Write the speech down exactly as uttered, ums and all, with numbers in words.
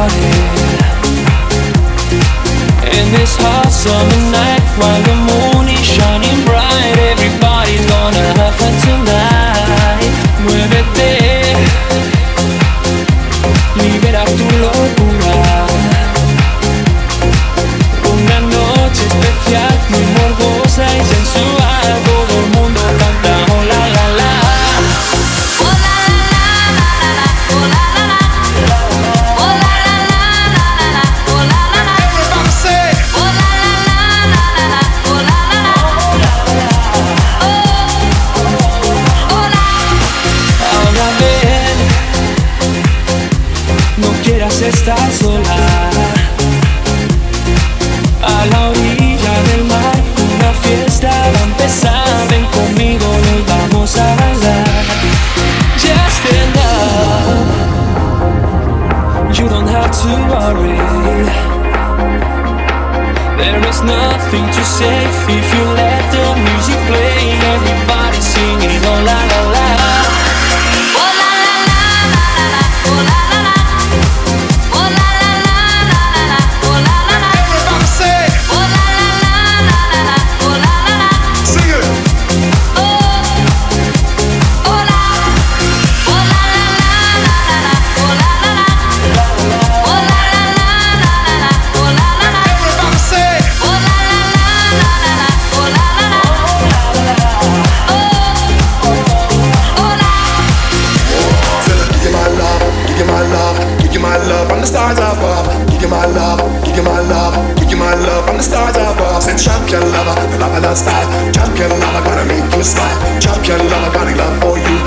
started. In this hot summer night, while the moon is shining bright, everybody's gonna have fun tonight. Muévete, libera tu locura. Una noche especial, muy morbosa y sensual. Todo el mundo canta oh la la la. Oh la la la la la, oh la la la. Oh la la la la la la, oh la la la. Everybody say oh la la la la la la, oh la la la. Oh, oh la. Ahora ven, no quieras estar sola. A la orilla del mar, una fiesta va a empezar. Ven conmigo, nos vamos a bailar. Just stand up, you don't have to worry. There is nothing to say if you let the music play. Everybody singing oh la la la. Oh la la la la la la, oh la la la. Oh la la la la la la, oh la la la. Everybody say oh la la la la la la, oh la la la. Sing it. Oh, oh la. Oh la la la la la la, oh la la la. Oh la la la la la la, oh la la la. Everybody say oh la la la la la la, oh la la la. Oh, oh la. Said I give you my love, give you my love, give you my love from the stars above. Give you my love, give you my love, give you my love from the stars above. Said champion lover, the love of the style. Champion lover, gonna make you smile. Champion lover, got a love for you.